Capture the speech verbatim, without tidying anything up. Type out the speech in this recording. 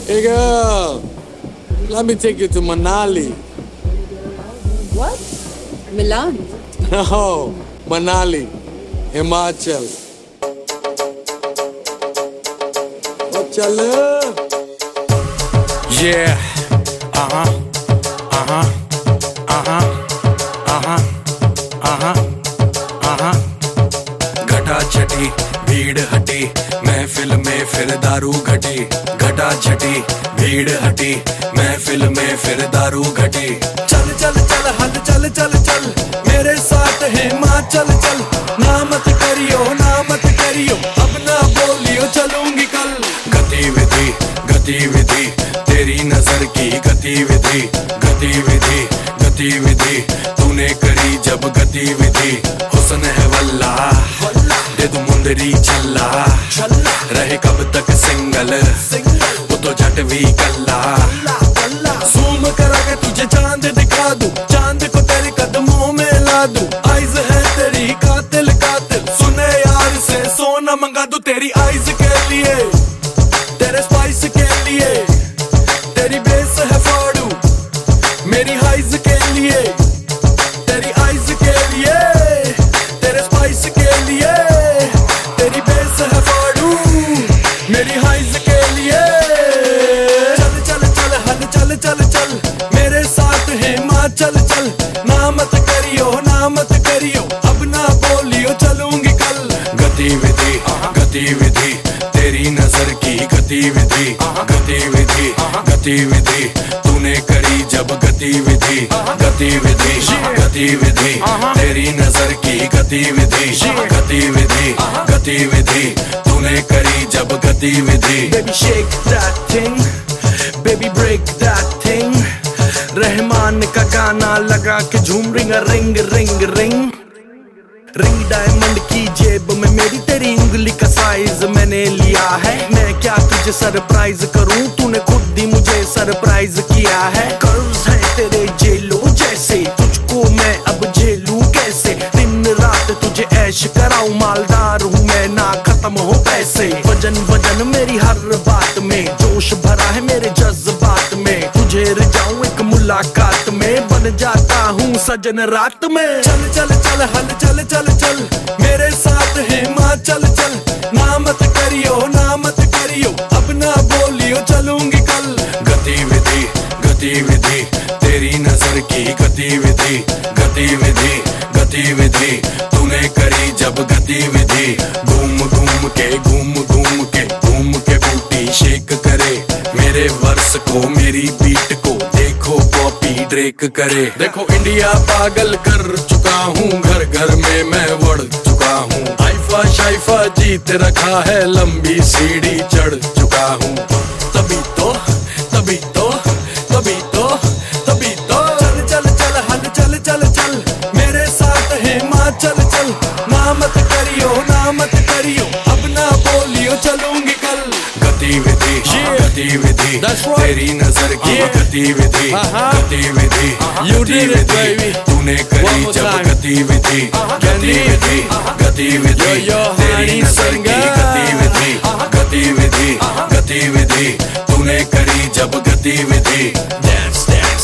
Hey girl, let me take you to Manali. What? Milan? No, Manali, Himachal. Oh, chale. Yeah. Uh-huh. Uh-huh. Uh-huh. Uh-huh. Uh-huh. Uh-huh. घटा छटी भीड़ हटी महफिल में फिर दारू घटी घटा छटी भीड़ हटी महफिल में फिर दारू घटी चल चल चल हल चल चल चल मेरे साथ है माँ चल चल ना मत करियो ना मत करियो अब ना बोलियो चलूंगी कल गतिविधि गतिविधि तेरी नजर की गतिविधि गतिविधि गतिविधि तूने करी जब गतिविधि हुस्न है वल्ला दे तू मुंदरी छल्ला रहे कब तक सिंगल वो तो झट भी कल्ला ज़ूम करा के तुझे चांद दिखा दूं चांद को तेरे कदमों में ला दूं आइज़ है तेरी कातिल कातिल सुने यार से सोना मंगा दूं तेरी आइज़ के लिए तेरे स्पाइस के लिए तेरी बेस है फाड़ू मेरी हाइज़ के लिए तेरी आइज़ के लिए तेरे स्पाइस के लिए तेरी बेस है फाड़ू मेरी हाइज़ के लिए चल चल चल हल चल चल चल मेरे साथ है माँ चल चल ना मत करियो ना मत करियो अब ना बोलियो चलूंगी कल गतिविधि गतिविधि तेरी नजर की गतिविधि गतिविधि गतिविधि तूने करी जब गतिविधि गतिविधि गतिविधि तेरी नजर की गतिविधि गतिविधि गतिविधि तूने करी जब गतिविधि Baby shake that thing, baby break that thing Rahman का गाना लगा के झूम ring ring ring ring ring diamond की जेब में मेरी तेरी उंगली का साइज मैंने लिया है मैं क्या तुझे सरप्राइज करूं तूने खुद ही मुझे सरप्राइज किया है कर्व्स है तेरे जेलो जैसे तुझको मैं अब झेलूं कैसे दिन रात तुझे ऐश कराऊं मालदार हूं मैं ना खत्म हो पैसे वजन वजन मेरी हर बात में जोश भरा है मेरे जज्बात में तुझे रिझाऊं एक मुलाकात में बन जाता हूँ सजन रात में चल चल चल हल चल चल चल मेरे साथ है माँ चल चल ना मत करियो ना मत करियो अब ना बोलियो चलूंगी कल गतिविधि गतिविधि तेरी नजर की गतिविधि गतिविधि गतिविधि तूने करी जब गतिविधि घूम घूम के घूम घूम के घूम के बूटी शेक करे मेरे वर्स को मेरी बीट को देखो कॉपी ड्रेक करे देखो इंडिया पागल कर चुका हूँ घर घर में मैं बढ़ चुका हूँ आइफा शाइफा जीत रखा है लंबी सीढ़ी चढ़ चुका हूँ तभी तो तभी तो तभी तो तभी तो चल चल चल हल चल चल चल मेरे साथ है माँ चल चल ना मत करियो ना मत करियो अब ना बोलियो चलूंगी कल गतिविधि गतिविधि तेरी नजर की गतिविधि गतिविधि गतिविधि तूने करी जब गतिविधि गतिविधि गतिविधि तेरी नजर की गतिविधि गतिविधि गतिविधि तूने करी जब गतिविधि Dance, dance